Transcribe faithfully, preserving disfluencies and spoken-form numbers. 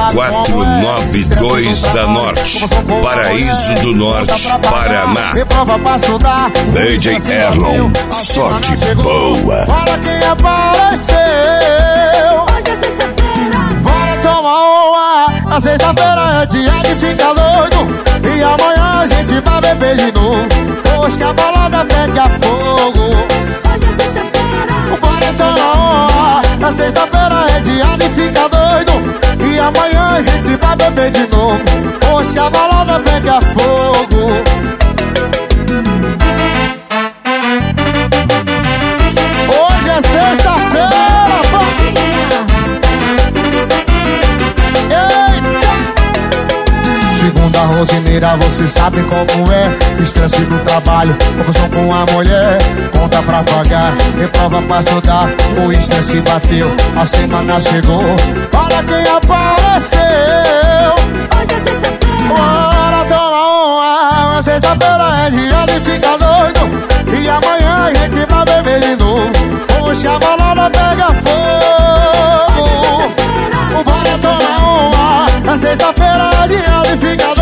quatro nove dois da Norte, Paraíso do Norte, Paraná. D J Erlon, só de boa. Olha quem apareceu. Hoje é sexta-feira, Bora tomar uma. A sexta-feira é dia de ficar doido. E amanhã a gente vai beber de novo. Hoje que a balada pega fogo. hoje é sexta-feira, Bora tomar uma. A sexta-feira é dia de ficar doido. E amanhã a gente vai beber de novo. Hoje que a balada pega fogo. Hoje é sexta-feira, pô. Eita! Segunda rozineira, você sabe como é. Estresse do trabalho, confusão com a mulher. Conta pra pagar, reprova pra estudar. O estresse bateu, a semana chegou. Olha quem apareceu. hoje é sexta-feira, Bora tomar uma. Sexta-feira é dia de ficar doido. E amanhã a gente vai beber de novo. Hoje a balada pega fogo. Bora tomar uma. Na sexta-feira é dia de ficar doido.